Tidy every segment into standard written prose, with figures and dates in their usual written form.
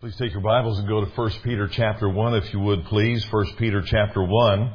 Please take your Bibles and go to 1 Peter chapter 1, if you would, please. 1 Peter chapter 1.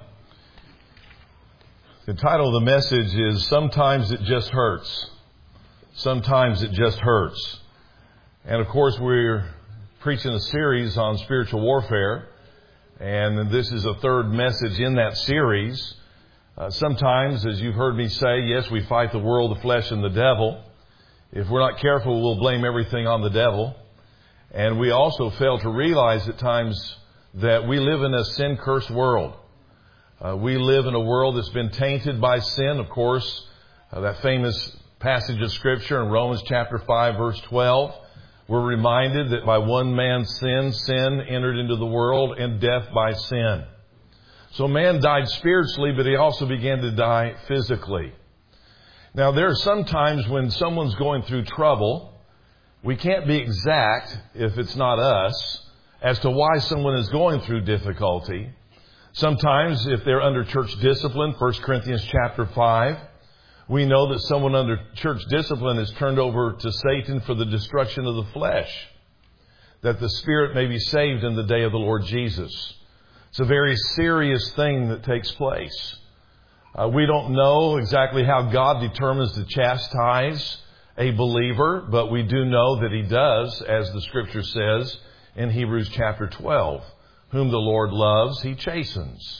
The title of the message is, Sometimes It Just Hurts. Sometimes It Just Hurts. And of course, we're preaching a series on spiritual warfare. And this is a third message in that series. Sometimes, as you've heard me say, yes, we fight the world, the flesh, and the devil. If we're not careful, we'll blame everything on the devil. And we also fail to realize at times that we live in a sin-cursed world. We live in a world that's been tainted by sin. Of course, that famous passage of Scripture in Romans chapter 5, verse 12, we're reminded that by one man's sin entered into the world, and death by sin. So man died spiritually, but he also began to die physically. Now, there are some times when someone's going through trouble. We can't be exact, if it's not us, as to why someone is going through difficulty. Sometimes, if they're under church discipline, 1 Corinthians chapter 5, we know that someone under church discipline is turned over to Satan for the destruction of the flesh, that the spirit may be saved in the day of the Lord Jesus. It's a very serious thing that takes place. We don't know exactly how God determines to chastise a believer, but we do know that He does, as the Scripture says in Hebrews chapter 12. Whom the Lord loves, He chastens.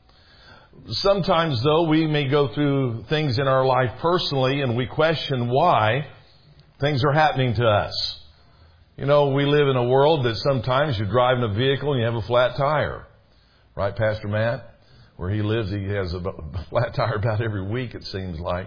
Sometimes, though, we may go through things in our life personally, and we question why things are happening to us. You know, we live in a world that sometimes you're driving a vehicle and you have a flat tire. Right, Pastor Matt? Where he lives, he has a flat tire about every week, it seems like.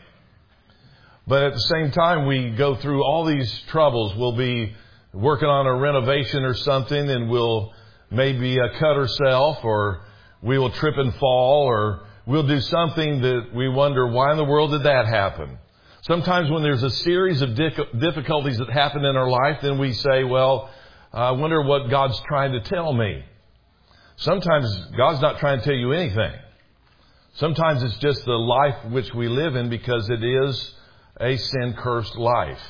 But at the same time, we go through all these troubles. We'll be working on a renovation or something, and we'll maybe cut ourselves, or we will trip and fall, or we'll do something that we wonder, why in the world did that happen? Sometimes when there's a series of difficulties that happen in our life, then we say, well, I wonder what God's trying to tell me. Sometimes God's not trying to tell you anything. Sometimes it's just the life which we live in, because it is a sin-cursed life.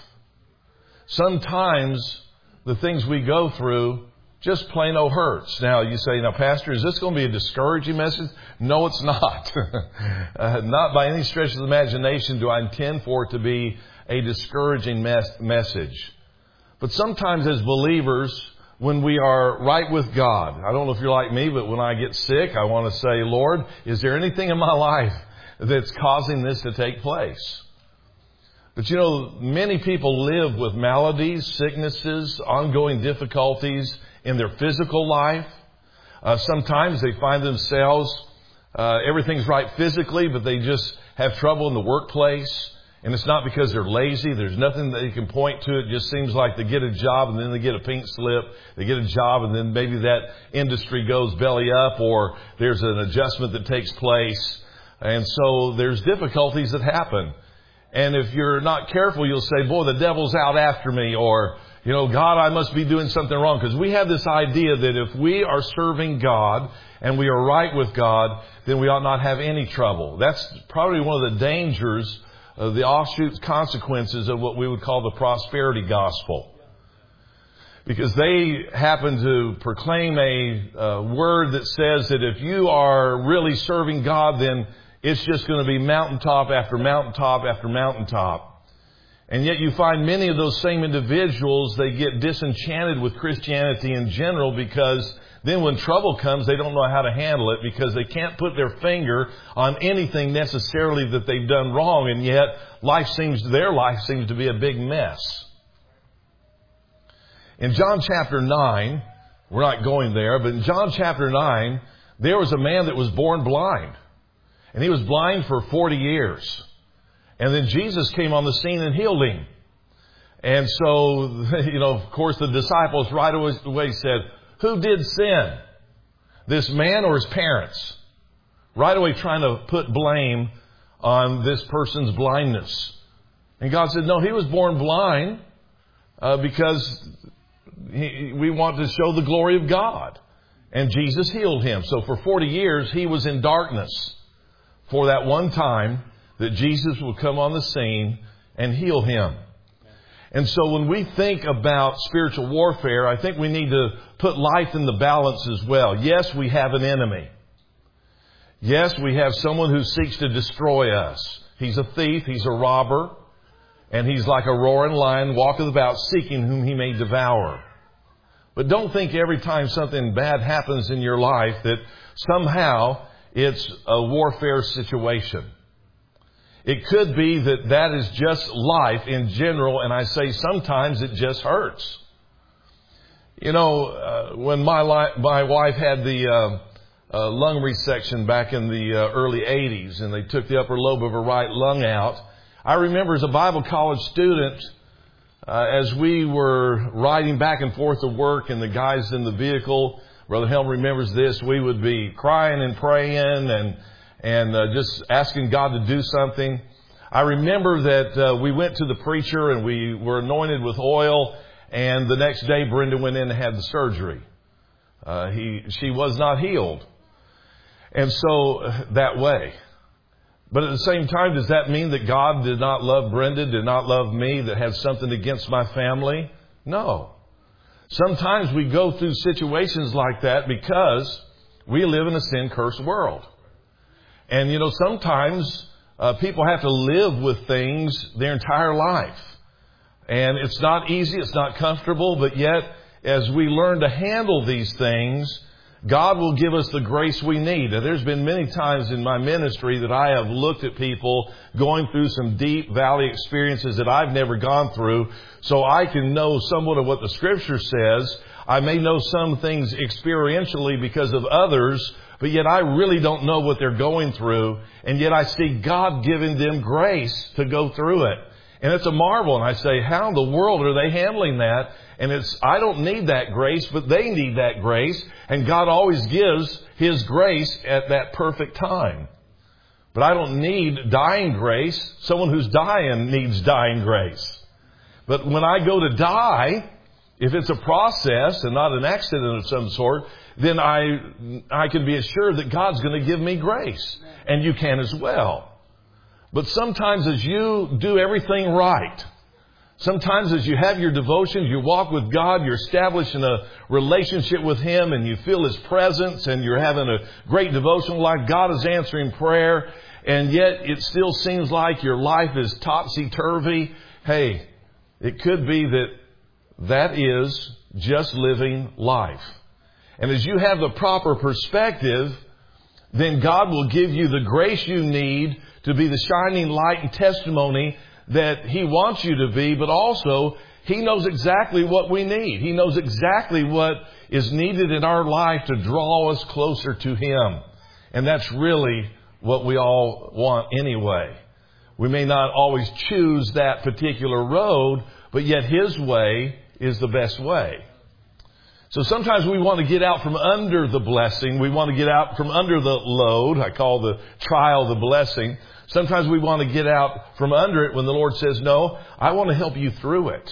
Sometimes the things we go through just plain old hurts. Now, you say, now, Pastor, is this going to be a discouraging message? No, it's not. Not by any stretch of the imagination do I intend for it to be a discouraging message. But sometimes as believers, when we are right with God, I don't know if you're like me, but when I get sick, I want to say, Lord, is there anything in my life that's causing this to take place? But you know, many people live with maladies, sicknesses, ongoing difficulties in their physical life. Sometimes they find themselves, everything's right physically, but they just have trouble in the workplace. And it's not because they're lazy. There's nothing that you can point to. It just seems like they get a job and then they get a pink slip. They get a job and then maybe that industry goes belly up, or there's an adjustment that takes place. And so there's difficulties that happen. And if you're not careful, you'll say, boy, the devil's out after me, or, you know, God, I must be doing something wrong. Because we have this idea that if we are serving God and we are right with God, then we ought not have any trouble. That's probably one of the dangers, the offshoot consequences of what we would call the prosperity gospel. Because they happen to proclaim a word that says that if you are really serving God, then it's just going to be mountaintop after mountaintop after mountaintop. And yet you find many of those same individuals, they get disenchanted with Christianity in general, because then when trouble comes, they don't know how to handle it, because they can't put their finger on anything necessarily that they've done wrong. And yet their life seems to be a big mess. In John chapter 9, we're not going there, but in John chapter 9, there was a man that was born blind. And he was blind for 40 years. And then Jesus came on the scene and healed him. And so, you know, of course, the disciples right away said, who did sin? This man or his parents? Right away trying to put blame on this person's blindness. And God said, no, he was born blind because we want to show the glory of God. And Jesus healed him. So for 40 years, he was in darkness, for that one time that Jesus would come on the scene and heal him. And so when we think about spiritual warfare, I think we need to put life in the balance as well. Yes, we have an enemy. Yes, we have someone who seeks to destroy us. He's a thief, he's a robber, and he's like a roaring lion, walketh about seeking whom he may devour. But don't think every time something bad happens in your life that somehow it's a warfare situation. It could be that is just life in general, and I say sometimes it just hurts. You know, when my wife had the lung resection back in the early 80s, and they took the upper lobe of her right lung out, I remember as a Bible college student, as we were riding back and forth to work and the guys in the vehicle, Brother Helm remembers this, we would be crying and praying and just asking God to do something. I remember that we went to the preacher and we were anointed with oil, and the next day Brenda went in and had the surgery. She was not healed. And so that way. But at the same time, does that mean that God did not love Brenda, did not love me, that had something against my family? No. Sometimes we go through situations like that because we live in a sin-cursed world. And, you know, sometimes people have to live with things their entire life. And it's not easy, it's not comfortable, but yet as we learn to handle these things, God will give us the grace we need. And there's been many times in my ministry that I have looked at people going through some deep valley experiences that I've never gone through, so I can know somewhat of what the Scripture says. I may know some things experientially because of others, but yet I really don't know what they're going through, and yet I see God giving them grace to go through it. And it's a marvel, and I say, how in the world are they handling that? And I don't need that grace, but they need that grace. And God always gives His grace at that perfect time. But I don't need dying grace. Someone who's dying needs dying grace. But when I go to die, if it's a process and not an accident of some sort, then I can be assured that God's going to give me grace. And you can as well. But sometimes as you do everything right, sometimes as you have your devotions, you walk with God, you're establishing a relationship with Him, and you feel His presence, and you're having a great devotional life, God is answering prayer, and yet it still seems like your life is topsy-turvy. Hey, it could be that is just living life. And as you have the proper perspective, then God will give you the grace you need to be the shining light and testimony that He wants you to be, but also He knows exactly what we need. He knows exactly what is needed in our life to draw us closer to Him. And that's really what we all want anyway. We may not always choose that particular road, but yet His way is the best way. So sometimes we want to get out from under the blessing. We want to get out from under the load. I call the trial the blessing. Sometimes we want to get out from under it when the Lord says, no, I want to help you through it.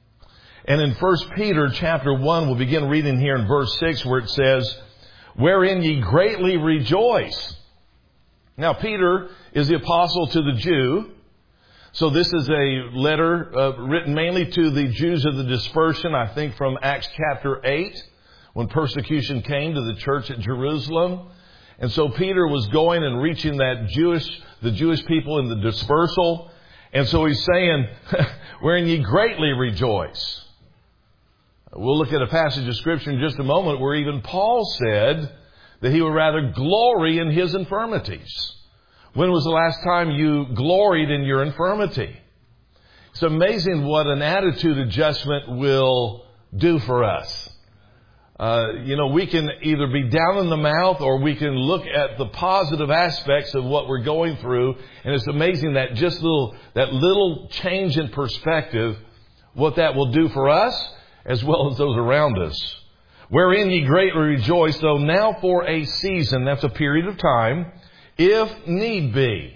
And in 1 Peter chapter 1, we'll begin reading here in verse 6 where it says, wherein ye greatly rejoice. Now, Peter is the apostle to the Jew. So this is a letter written mainly to the Jews of the dispersion, I think from Acts chapter 8, when persecution came to the church at Jerusalem. And so Peter was going and reaching the Jewish people in the dispersal. And so he's saying, wherein ye greatly rejoice. We'll look at a passage of Scripture in just a moment where even Paul said that he would rather glory in his infirmities. When was the last time you gloried in your infirmity? It's amazing what an attitude adjustment will do for us. We can either be down in the mouth or we can look at the positive aspects of what we're going through. And it's amazing that just that little change in perspective, what that will do for us as well as those around us. Wherein ye greatly rejoice, though now for a season, that's a period of time, if need be,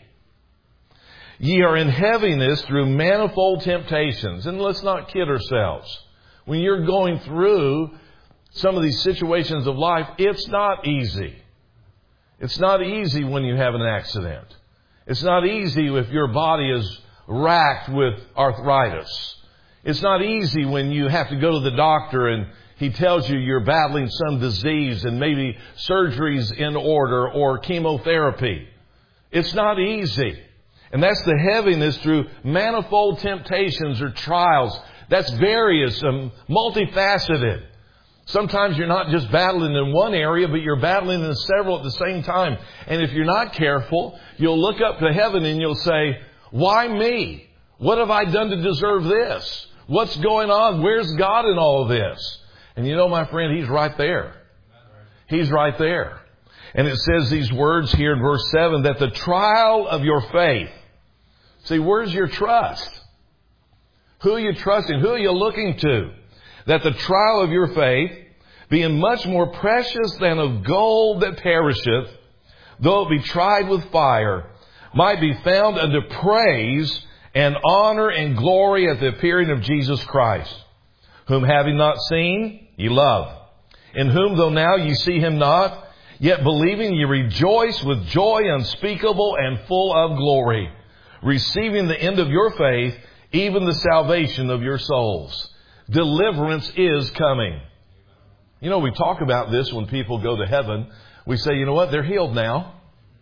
ye are in heaviness through manifold temptations. And let's not kid ourselves. When you're going through some of these situations of life, it's not easy. It's not easy when you have an accident. It's not easy if your body is racked with arthritis. It's not easy when you have to go to the doctor and he tells you you're battling some disease and maybe surgery's in order or chemotherapy. It's not easy. And that's the heaviness through manifold temptations or trials. That's various, multifaceted. Sometimes you're not just battling in one area, but you're battling in several at the same time. And if you're not careful, you'll look up to heaven and you'll say, why me? What have I done to deserve this? What's going on? Where's God in all of this? And you know, my friend, He's right there. He's right there. And it says these words here in verse 7, that the trial of your faith. See, where's your trust? Who are you trusting? Who are you looking to? That the trial of your faith, being much more precious than of gold that perisheth, though it be tried with fire, might be found unto praise and honor and glory at the appearing of Jesus Christ, whom having not seen, ye love, in whom though now ye see Him not, yet believing ye rejoice with joy unspeakable and full of glory, receiving the end of your faith, even the salvation of your souls. Deliverance is coming. You know, we talk about this when people go to heaven. We say, you know what? They're healed now.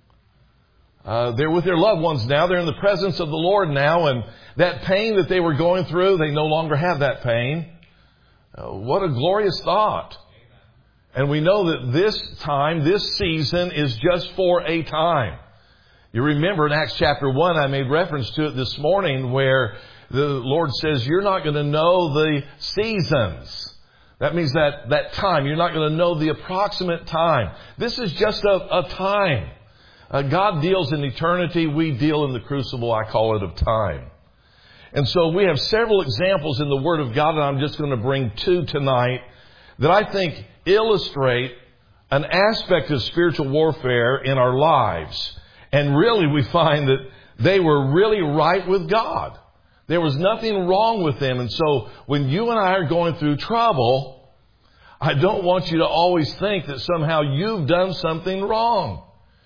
They're with their loved ones now. They're in the presence of the Lord now. And that pain that they were going through, they no longer have that pain. What a glorious thought. And we know that this time, this season is just for a time. You remember in Acts chapter 1, I made reference to it this morning, where the Lord says, you're not going to know the seasons. That means that time. You're not going to know the approximate time. This is just a time. God deals in eternity. We deal in the crucible, I call it, of time. And so we have several examples in the Word of God, and I'm just going to bring two tonight that I think illustrate an aspect of spiritual warfare in our lives. And really we find that they were really right with God. There was nothing wrong with them. And so when you and I are going through trouble, I don't want you to always think that somehow you've done something wrong.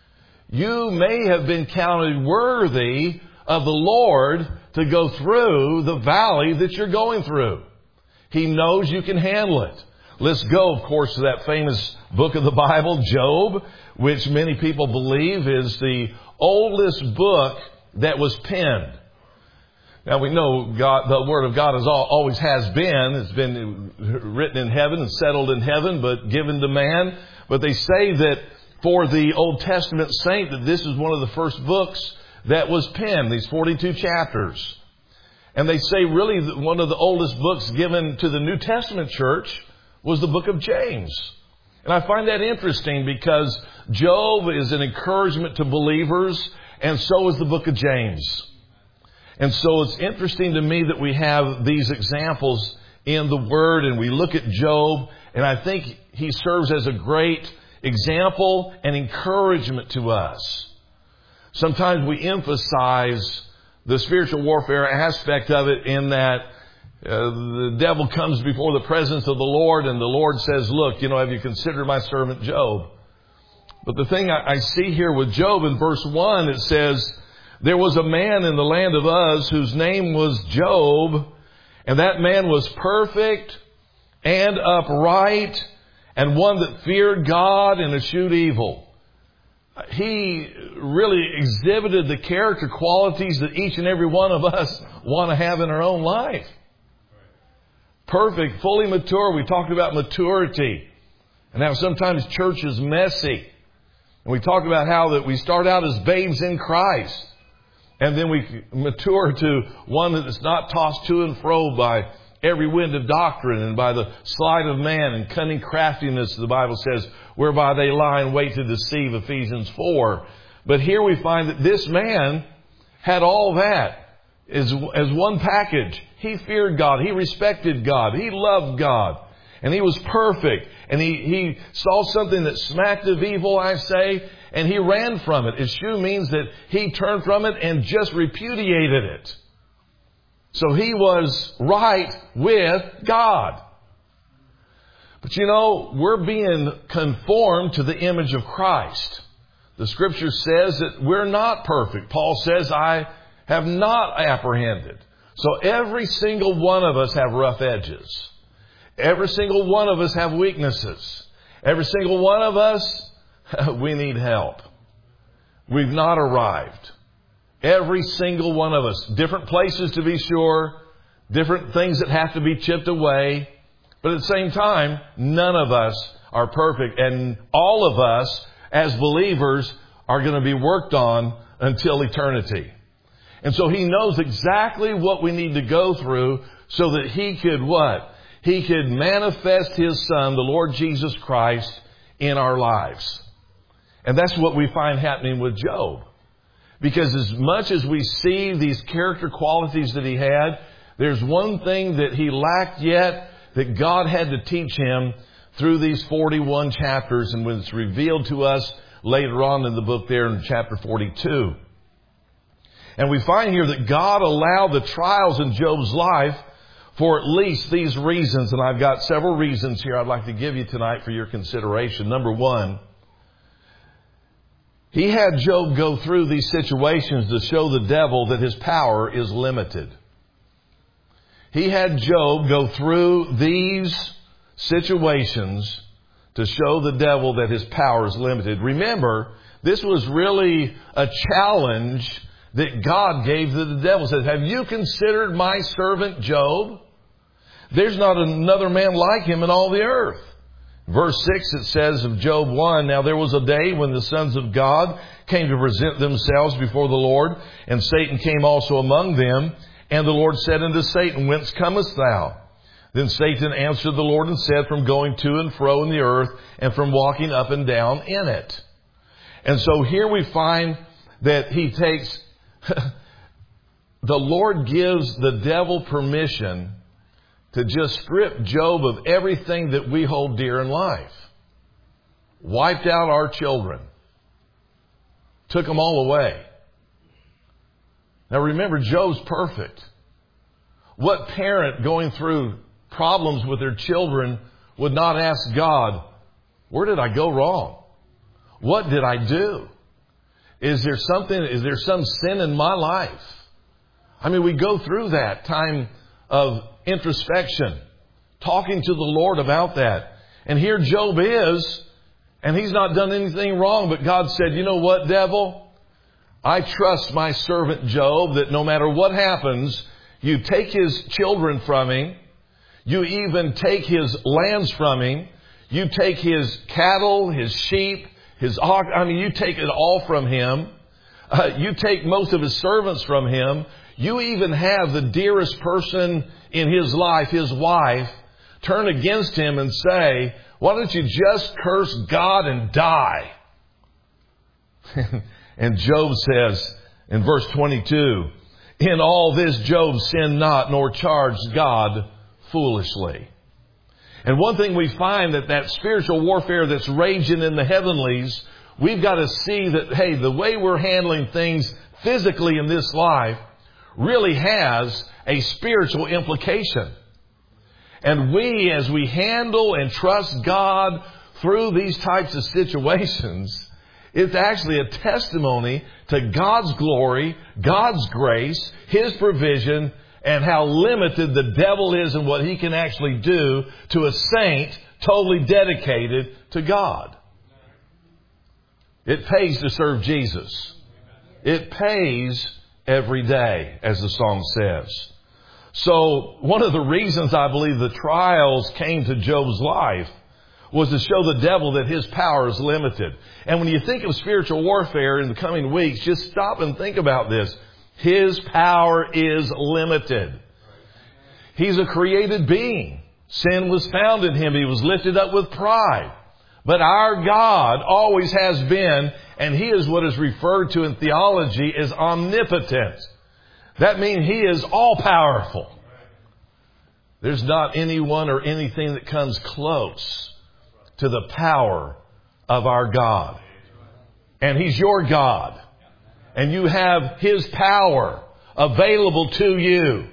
You may have been counted worthy of the Lord to go through the valley that you're going through. He knows you can handle it. Let's go, of course, to that famous book of the Bible, Job, which many people believe is the oldest book that was penned. Now we know God, the Word of God always has been. It's been written in heaven and settled in heaven, but given to man. But they say that for the Old Testament saint that this is one of the first books that was penned, these 42 chapters. And they say really that one of the oldest books given to the New Testament church was the book of James. And I find that interesting because Job is an encouragement to believers, and so is the book of James. And so it's interesting to me that we have these examples in the Word, and we look at Job, and I think he serves as a great example and encouragement to us. Sometimes we emphasize the spiritual warfare aspect of it in that the devil comes before the presence of the Lord, and the Lord says, look, have you considered my servant Job? But the thing I see here with Job in verse 1, it says, there was a man in the land of Uz whose name was Job, and that man was perfect and upright and one that feared God and eschewed evil. He really exhibited the character qualities that each and every one of us want to have in our own life. Perfect, fully mature. We talked about maturity and how sometimes church is messy. And we talk about how that we start out as babes in Christ, and then we mature to one that is not tossed to and fro by every wind of doctrine and by the sleight of man and cunning craftiness, the Bible says, whereby they lie in wait to deceive, Ephesians 4. But here we find that this man had all that as one package. He feared God. He respected God. He loved God. And he was perfect. And he saw something that smacked of evil, I say, and he ran from it. Eschew means that he turned from it and just repudiated it. So he was right with God. But we're being conformed to the image of Christ. The Scripture says that we're not perfect. Paul says, I have not apprehended. So every single one of us have rough edges. Every single one of us have weaknesses. Every single one of us, we need help. We've not arrived. Every single one of us. Different places to be sure. Different things that have to be chipped away. But at the same time, none of us are perfect. And all of us, as believers, are going to be worked on until eternity. And so He knows exactly what we need to go through so that He could what? He could manifest His Son, the Lord Jesus Christ, in our lives. And that's what we find happening with Job. Because as much as we see these character qualities that he had, there's one thing that he lacked yet that God had to teach him through these 41 chapters, and when it's revealed to us later on in the book there in chapter 42. And we find here that God allowed the trials in Job's life for at least these reasons, and I've got several reasons here I'd like to give you tonight for your consideration. Number one, He had Job go through these situations to show the devil that his power is limited. He had Job go through these situations to show the devil that his power is limited. Remember, this was really a challenge that God gave to the devil. He said, have you considered my servant Job? There's not another man like him in all the earth. Verse 6, it says of Job 1, now there was a day when the sons of God came to present themselves before the Lord, and Satan came also among them. And the Lord said unto Satan, whence comest thou? Then Satan answered the Lord and said, from going to and fro in the earth, and from walking up and down in it. And so here we find that he takes, the Lord gives the devil permission to just strip Job of everything that we hold dear in life. Wiped out our children. Took them all away. Now remember, Job's perfect. What parent going through problems with their children would not ask God, where did I go wrong? What did I do? Is there some sin in my life? I mean, we go through that time of introspection, talking to the Lord about that. And here Job is, and he's not done anything wrong, but God said, you know what, devil? I trust my servant Job that no matter what happens, you take his children from him, you even take his lands from him, you take his cattle, his sheep, his ox, you take it all from him. You take most of his servants from him. You even have the dearest person in his life, his wife, turn against him and say, why don't you just curse God and die? And Job says in verse 22, in all this Job sinned not, nor charged God foolishly. And one thing we find that spiritual warfare that's raging in the heavenlies, we've got to see that, hey, the way we're handling things physically in this life really has a spiritual implication. And we, as we handle and trust God through these types of situations, it's actually a testimony to God's glory, God's grace, His provision, and how limited the devil is in what he can actually do to a saint totally dedicated to God. It pays to serve Jesus. It pays every day, as the song says. So one of the reasons I believe the trials came to Job's life was to show the devil that his power is limited. And when you think of spiritual warfare in the coming weeks, just stop and think about this. His power is limited. He's a created being. Sin was found in him. He was lifted up with pride. But our God always has been, and He is what is referred to in theology as omnipotent. That means He is all-powerful. There's not anyone or anything that comes close to the power of our God. And He's your God. And you have His power available to you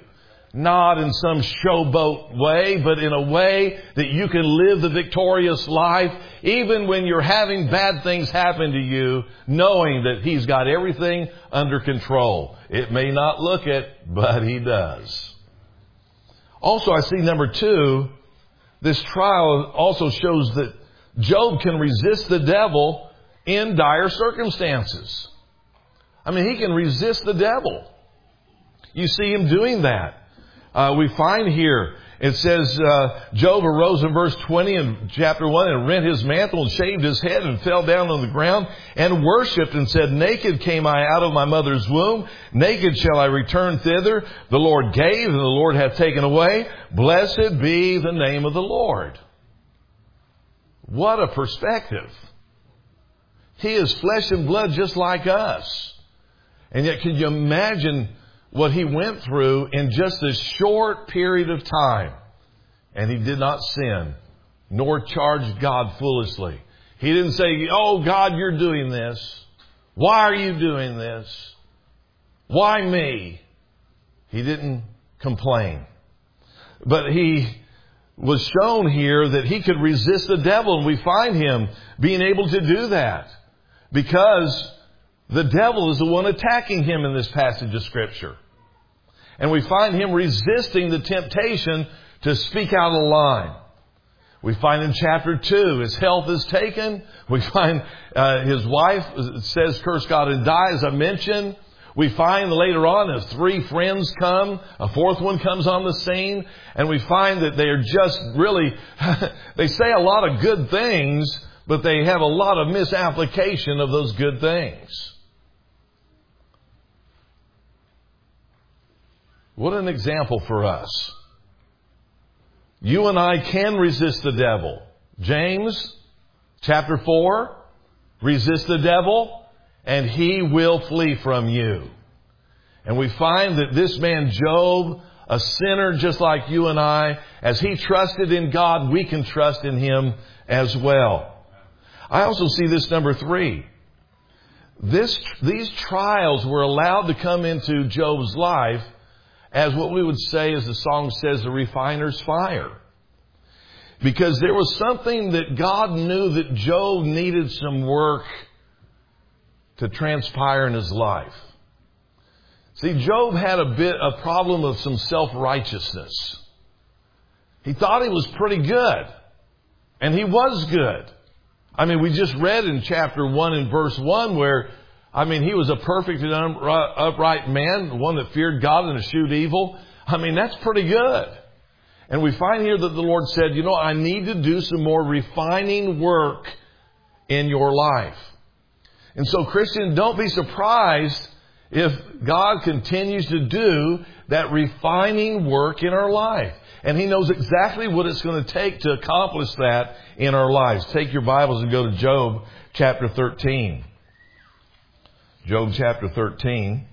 not in some showboat way, but in a way that you can live the victorious life, even when you're having bad things happen to you, knowing that He's got everything under control. It may not look it, but He does. Also, I see number 2, this trial also shows that Job can resist the devil in dire circumstances. I mean, he can resist the devil. You see him doing that. We find here, it says, Job arose in verse 20 in chapter 1 and rent his mantle and shaved his head and fell down on the ground and worshipped and said, naked came I out of my mother's womb. Naked shall I return thither. The Lord gave and the Lord hath taken away. Blessed be the name of the Lord. What a perspective. He is flesh and blood just like us. And yet, can you imagine what he went through in just this short period of time? And he did not sin, nor charge God foolishly. He didn't say, oh, God, you're doing this. Why are you doing this? Why me? He didn't complain. But he was shown here that he could resist the devil, and we find him being able to do that because the devil is the one attacking him in this passage of Scripture. And we find him resisting the temptation to speak out of line. We find in chapter 2, his health is taken. We find his wife says, curse God and die, as I mentioned. We find later on as 3 friends come, a 4th one comes on the scene, and we find that they are just really, they say a lot of good things, but they have a lot of misapplication of those good things. What an example for us. You and I can resist the devil. James chapter 4, resist the devil and he will flee from you. And we find that this man Job, a sinner just like you and I, as he trusted in God, we can trust in him as well. I also see this number 3. These trials were allowed to come into Job's life as what we would say, as the song says, the refiner's fire. Because there was something that God knew that Job needed some work to transpire in his life. See, Job had a problem of some self-righteousness. He thought he was pretty good. And he was good. I mean, we just read in chapter 1 and verse 1 where, I mean, he was a perfect and upright man, one that feared God and eschewed evil. I mean, that's pretty good. And we find here that the Lord said, you know, I need to do some more refining work in your life. And so, Christian, don't be surprised if God continues to do that refining work in our life. And He knows exactly what it's going to take to accomplish that in our lives. Take your Bibles and go to Job chapter 13. Job chapter 13.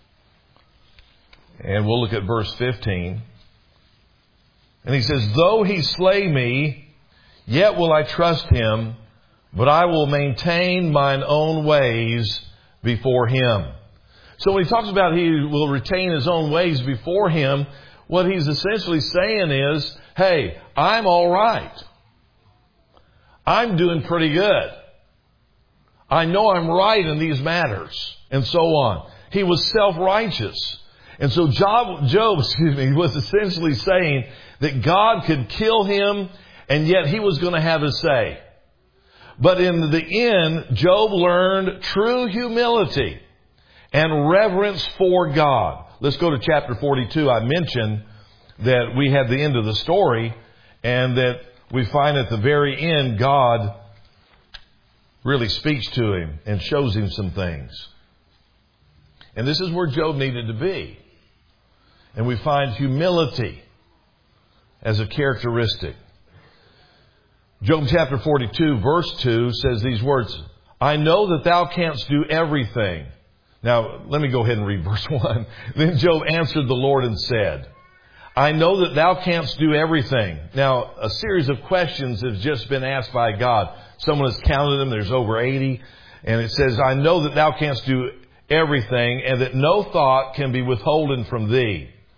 And we'll look at verse 15. And he says, though he slay me, yet will I trust him, but I will maintain mine own ways before him. So when he talks about he will retain his own ways before him, what he's essentially saying is, hey, I'm all right. I'm doing pretty good. I know I'm right in these matters, and so on. He was self-righteous. And so Job was essentially saying that God could kill him, and yet he was going to have his say. But in the end, Job learned true humility and reverence for God. Let's go to chapter 42. I mentioned that we had the end of the story, and that we find at the very end God really speaks to him and shows him some things. And this is where Job needed to be. And we find humility as a characteristic. Job chapter 42 verse 2 says these words, I know that thou canst do everything. Now, let me go ahead and read verse 1. Then Job answered the Lord and said, I know that thou canst do everything. Now, a series of questions has just been asked by God. Someone has counted them. There's over 80. And it says, I know that thou canst do everything, and that no thought can be withholden from thee.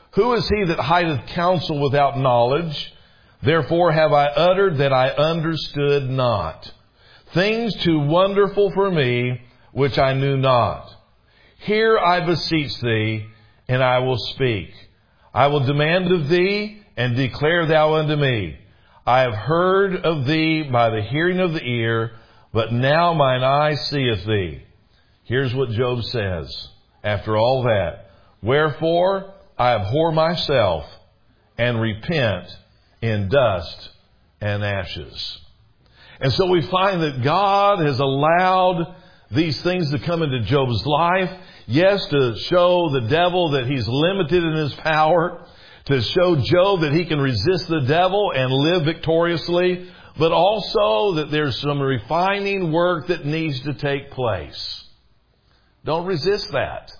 Who is he that hideth counsel without knowledge? Therefore have I uttered that I understood not. Things too wonderful for me, which I knew not. Hear, I beseech thee, and I will speak. I will demand of thee, and declare thou unto me. I have heard of thee by the hearing of the ear, but now mine eye seeth thee. Here's what Job says after all that. Wherefore I abhor myself, and repent in dust and ashes. And so we find that God has allowed these things to come into Job's life. Yes, to show the devil that he's limited in his power. To show Job that he can resist the devil and live victoriously. But also that there's some refining work that needs to take place. Don't resist that.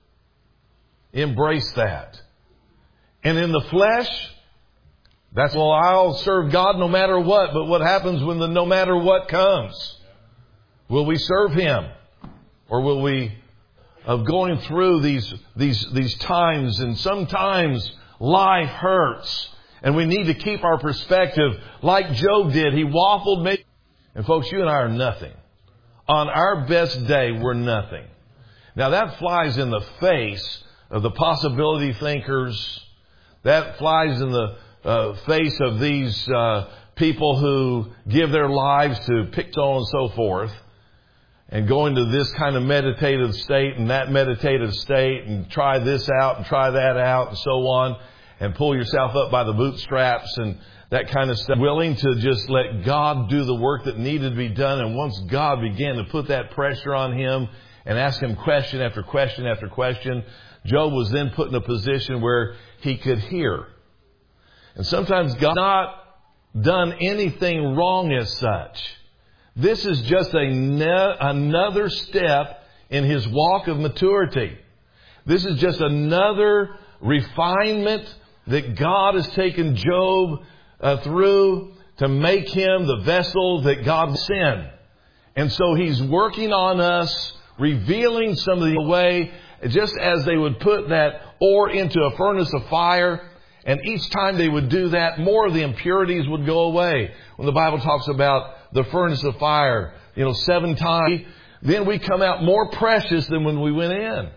Embrace that. And in the flesh, that's, well, I'll serve God no matter what. But what happens when the no matter what comes? Will we serve Him? Or will we, of going through these times, and sometimes life hurts, and we need to keep our perspective like Job did. He waffled maybe. And folks, you and I are nothing. On our best day, we're nothing. Now that flies in the face of the possibility thinkers. That flies in the face of these people who give their lives to pick on and so forth, and go into this kind of meditative state and that meditative state, and try this out and try that out and so on, and pull yourself up by the bootstraps and that kind of stuff. Willing to just let God do the work that needed to be done. And once God began to put that pressure on him and ask him question after question after question, Job was then put in a position where he could hear. And sometimes God has not done anything wrong as such. This is just another step in his walk of maturity. This is just another refinement that God has taken Job through to make him the vessel that God sent. And so He's working on us, revealing some of the way, just as they would put that ore into a furnace of fire. And each time they would do that, more of the impurities would go away. When the Bible talks about the furnace of fire, 7 times, then we come out more precious than when we went in.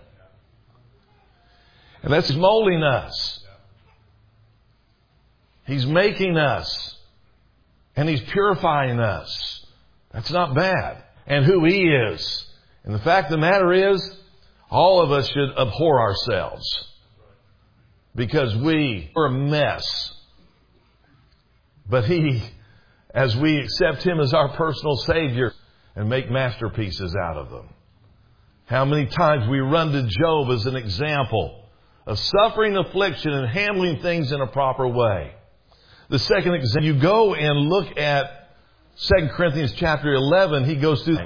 And that's molding us. He's making us. And He's purifying us. That's not bad. And who He is. And the fact of the matter is, all of us should abhor ourselves. Because we are a mess. But He, as we accept Him as our personal Savior and make masterpieces out of them. How many times we run to Job as an example of suffering affliction and handling things in a proper way. The second example, you go and look at 2 Corinthians chapter 11, he goes through.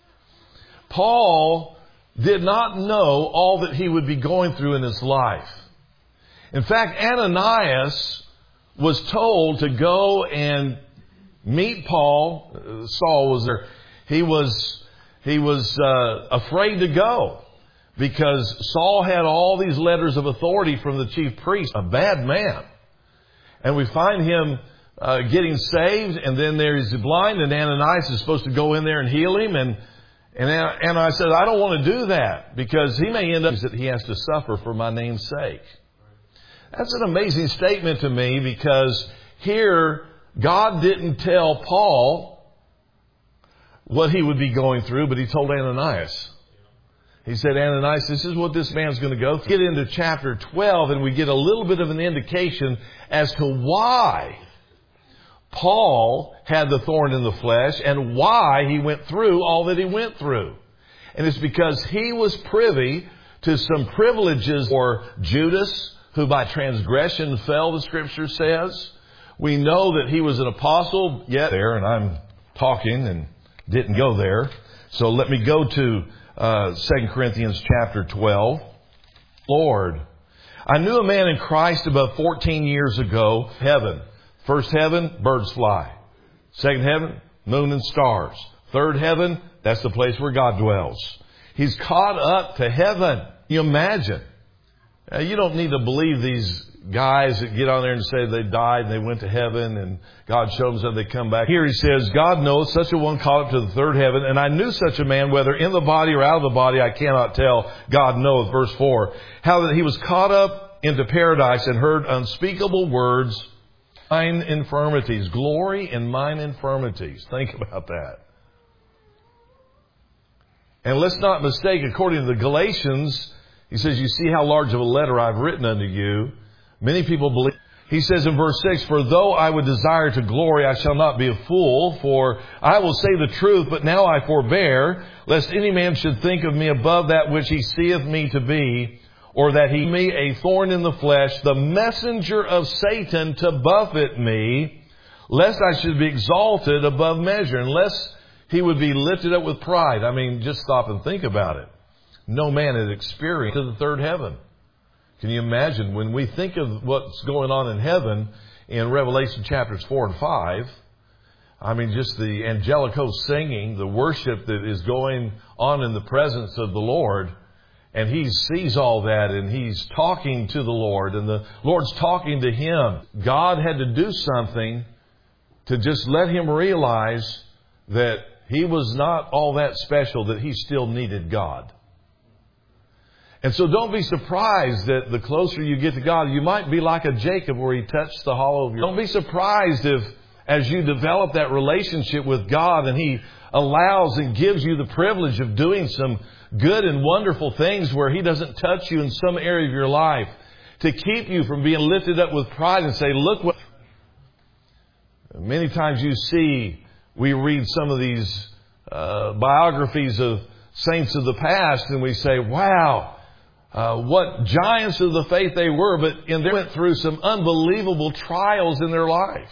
Paul did not know all that he would be going through in his life. In fact, Ananias was told to go and meet Paul. Saul was there. He was afraid to go because Saul had all these letters of authority from the chief priest, a bad man. And we find him getting saved, and then there's blind, and Ananias is supposed to go in there and heal him. And Ananias said, I don't want to do that because he may end up that he has to suffer for my name's sake. That's an amazing statement to me because here God didn't tell Paul what he would be going through, but He told Ananias. He said, Ananias, this is what this man's going to go through. Get into chapter 12 and we get a little bit of an indication as to why Paul had the thorn in the flesh and why he went through all that he went through. And it's because he was privy to some privileges for Judas, who by transgression fell, the Scripture says. We know that he was an apostle. Yet there, and I'm talking and didn't go there. So let me go to 2 Corinthians chapter 12. Lord, I knew a man in Christ about 14 years ago. Heaven. First heaven, birds fly. Second heaven, moon and stars. Third heaven, that's the place where God dwells. He's caught up to heaven. You imagine You don't need to believe these guys that get on there and say they died and they went to heaven and God showed them so they come back. Here he says, God knows such a one caught up to the third heaven, and I knew such a man, whether in the body or out of the body, I cannot tell. God knoweth. Verse 4. How that he was caught up into paradise and heard unspeakable words, mine infirmities. Glory in mine infirmities. Think about that. And let's not mistake, according to the Galatians, he says, you see how large of a letter I've written unto you. Many people believe. He says in verse 6, for though I would desire to glory, I shall not be a fool, for I will say the truth, but now I forbear, lest any man should think of me above that which he seeth me to be, or that he me a thorn in the flesh, the messenger of Satan to buffet me, lest I should be exalted above measure, unless he would be lifted up with pride. I mean, just stop and think about it. No man has experienced to the third heaven. Can you imagine when we think of what's going on in heaven in Revelation chapters 4 and 5? I mean, just the angelic host singing, the worship that is going on in the presence of the Lord. And he sees all that and he's talking to the Lord and the Lord's talking to him. God had to do something to just let him realize that he was not all that special, that he still needed God. And so don't be surprised that the closer you get to God, you might be like a Jacob where he touched the hollow of your... Don't be surprised if, as you develop that relationship with God and he allows and gives you the privilege of doing some good and wonderful things where he doesn't touch you in some area of your life to keep you from being lifted up with pride and say, look what... Many times we read some of these biographies of saints of the past and we say, wow, what giants of the faith they were, but they went through some unbelievable trials in their life.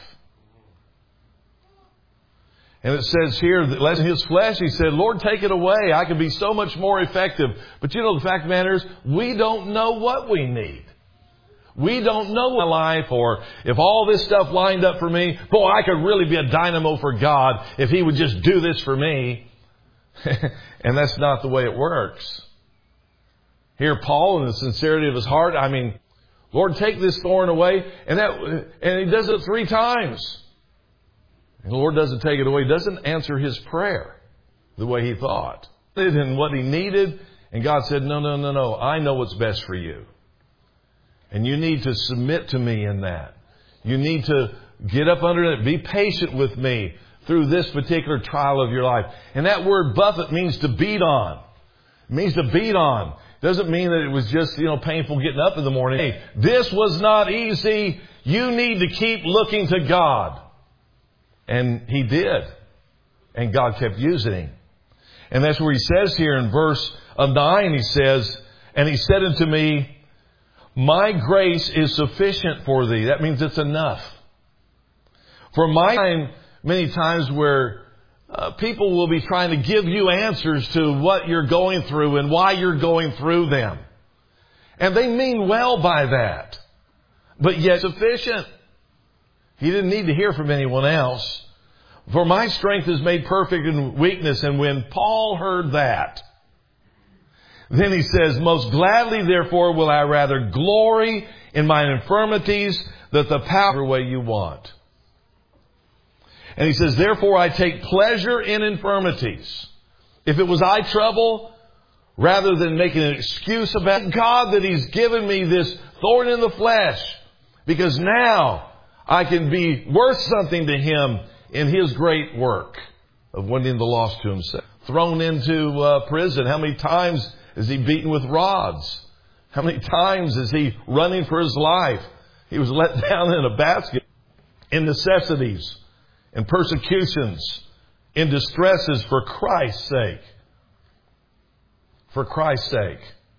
And it says here that lest in his flesh, he said, Lord, take it away. I can be so much more effective. But you know, the fact of the matter is, we don't know what we need. We don't know my life, or if all this stuff lined up for me, boy, I could really be a dynamo for God if he would just do this for me. And that's not the way it works. Here, Paul, in the sincerity of his heart, I mean, Lord, take this thorn away. And he does it 3 times. And the Lord doesn't take it away. He doesn't answer his prayer the way he thought. And what he needed. And God said, no. I know what's best for you. And you need to submit to me in that. You need to get up under it. Be patient with me through this particular trial of your life. And that word buffet means to beat on. It means to beat on. It doesn't mean that it was just, painful getting up in the morning. Hey, this was not easy. You need to keep looking to God. And he did. And God kept using him. And that's where he says here in verse 9, he says, and he said unto me, my grace is sufficient for thee. That means it's enough. For my time, many times where people will be trying to give you answers to what you're going through and why you're going through them. And they mean well by that. But yet sufficient. He didn't need to hear from anyone else. For my strength is made perfect in weakness. And when Paul heard that, then he says, most gladly, therefore, will I rather glory in mine infirmities, that the power way you want. And he says, therefore, I take pleasure in infirmities. If it was eye trouble, rather than making an excuse about God that he's given me this thorn in the flesh, because now I can be worth something to him in his great work of winning the lost to himself. Thrown into prison. How many times is he beaten with rods? How many times is he running for his life? He was let down in a basket. In necessities, in persecutions, in distresses for Christ's sake. For Christ's sake.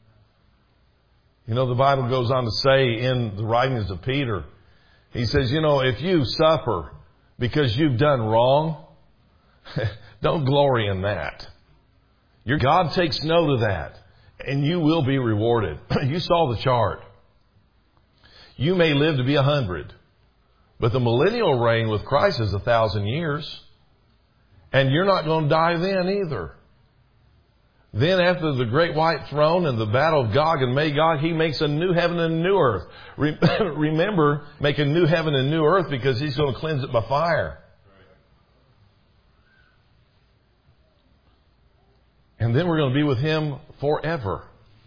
The Bible goes on to say in the writings of Peter, he says, if you suffer because you've done wrong, don't glory in that. Your God takes note of that. And you will be rewarded. You saw the chart. You may live to be 100. But the millennial reign with Christ is 1,000 years. And you're not going to die then either. Then after the great white throne and the battle of Gog and Magog, He makes a new heaven and a new earth. Remember, make a new heaven and new earth because He's going to cleanse it by fire. And then we're going to be with Him forever.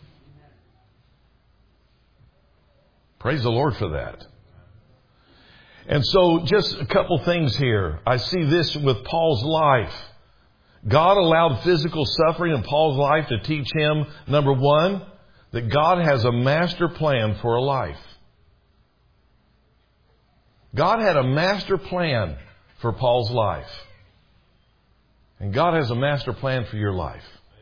Praise the Lord for that. And so just a couple things here. I see this with Paul's life. God allowed physical suffering in Paul's life to teach him, number one, that God has a master plan for a life. God had a master plan for Paul's life. And God has a master plan for your life.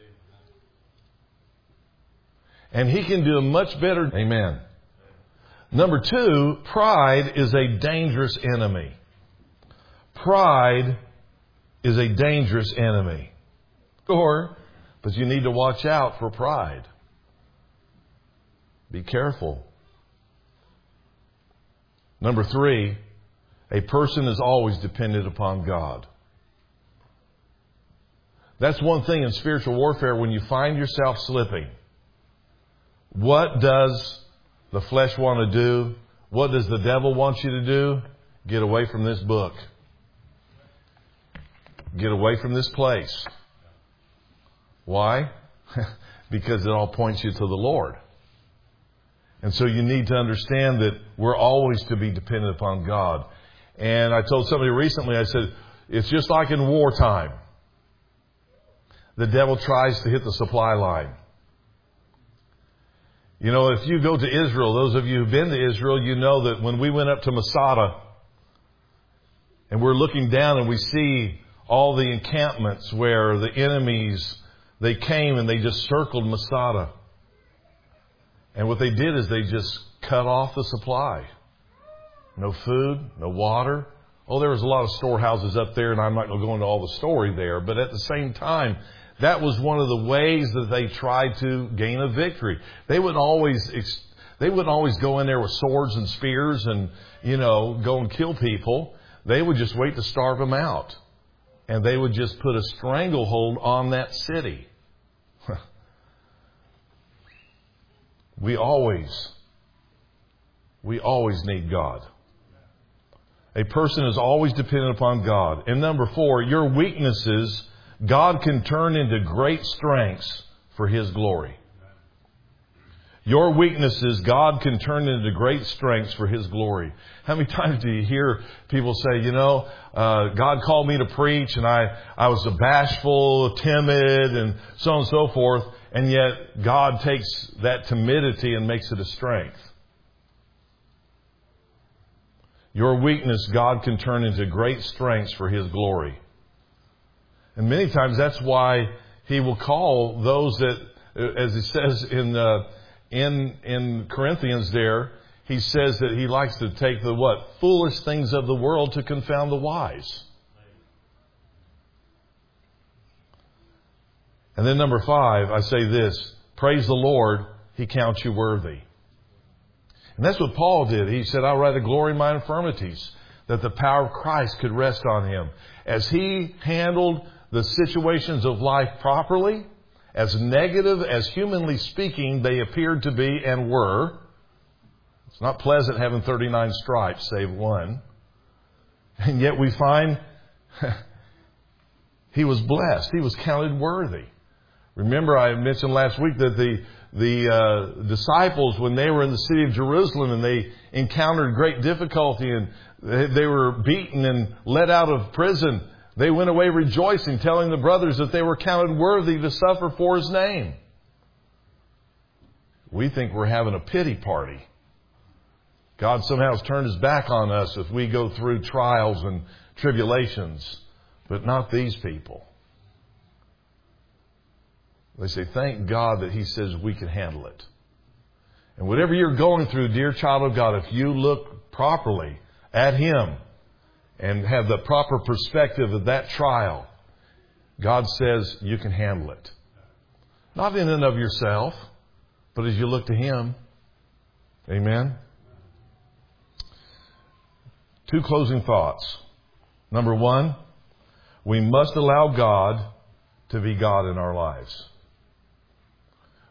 And He can do a much better. Amen. Number two, pride is a dangerous enemy. Pride is a dangerous enemy. But you need to watch out for pride. Be careful. Number three, a person is always dependent upon God. That's one thing in spiritual warfare when you find yourself slipping. What does the flesh want to do? What does the devil want you to do? Get away from this book. Get away from this place. Why? Because it all points you to the Lord. And so you need to understand that we're always to be dependent upon God. And I told somebody recently, I said, it's just like in wartime. The devil tries to hit the supply line. You know, if you go to Israel, those of you who've been to Israel, you know that when we went up to Masada and we're looking down and we see all the encampments where the enemies, they came and they just circled Masada. And what they did is they just cut off the supply. No food, no water. Oh, there was a lot of storehouses up there, and I'm not going to go into all the story there. But at the same time, that was one of the ways that they tried to gain a victory. They wouldn't always go in there with swords and spears and, go and kill people. They would just wait to starve them out. And they would just put a stranglehold on that city. We always need God. A person is always dependent upon God. And number 4, your weaknesses, God can turn into great strengths for His glory. Your weaknesses, God can turn into great strengths for His glory. How many times do you hear people say, God called me to preach and I was bashful, timid, and so on and so forth. And yet God takes that timidity and makes it a strength. Your weakness, God can turn into great strengths for His glory. And many times that's why He will call those that, as He says in Corinthians there, He says that He likes to take the foolish things of the world to confound the wise. And then number 5, I say this, praise the Lord, He counts you worthy. And that's what Paul did. He said, I'll rather glory in my infirmities, that the power of Christ could rest on him. As he handled the situations of life properly, as negative as humanly speaking they appeared to be and were. It's not pleasant having 39 stripes, save one. And yet we find he was blessed. He was counted worthy. Remember, I mentioned last week that the disciples, when they were in the city of Jerusalem and they encountered great difficulty and they were beaten and let out of prison, they went away rejoicing, telling the brothers that they were counted worthy to suffer for His name. We think we're having a pity party. God somehow has turned His back on us if we go through trials and tribulations, but not these people. They say, thank God that He says we can handle it. And whatever you're going through, dear child of God, if you look properly at Him and have the proper perspective of that trial, God says you can handle it. Not in and of yourself, but as you look to Him. Amen. 2 closing thoughts. Number 1, we must allow God to be God in our lives.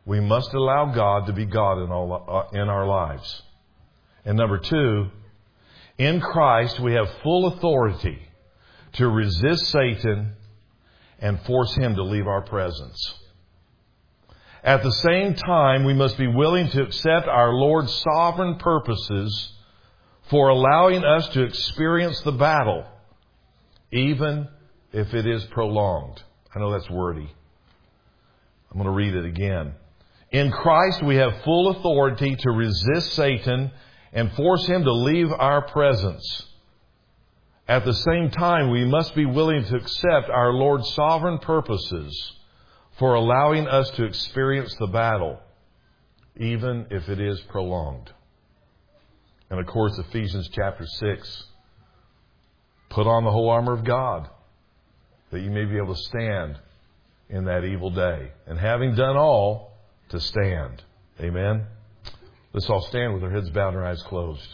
we must allow God to be God in our lives. And number 2, in Christ we have full authority to resist Satan and force him to leave our presence. At the same time, we must be willing to accept our Lord's sovereign purposes for allowing us to experience the battle, even if it is prolonged. I know that's wordy. I'm going to read it again. In Christ, we have full authority to resist Satan and force him to leave our presence. At the same time, we must be willing to accept our Lord's sovereign purposes for allowing us to experience the battle, even if it is prolonged. And of course, Ephesians chapter 6, put on the whole armor of God, that you may be able to stand in that evil day. And having done all, to stand. Amen? Let's all stand with our heads bowed and our eyes closed.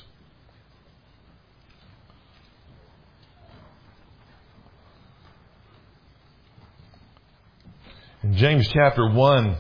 In James chapter 1,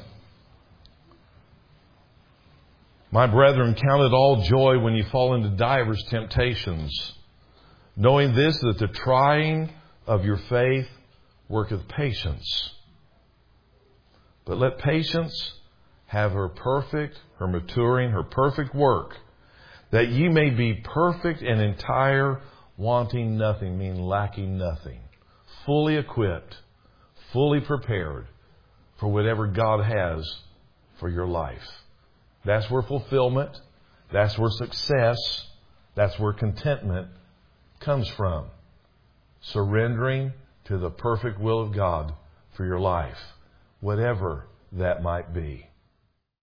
my brethren, count it all joy when you fall into divers temptations, knowing this, that the trying of your faith worketh patience. But let patience have her maturing, her perfect work, that ye may be perfect and entire, wanting nothing, meaning lacking nothing, fully equipped, fully prepared for whatever God has for your life. That's where fulfillment, that's where success, that's where contentment comes from. Surrendering to the perfect will of God for your life, whatever that might be.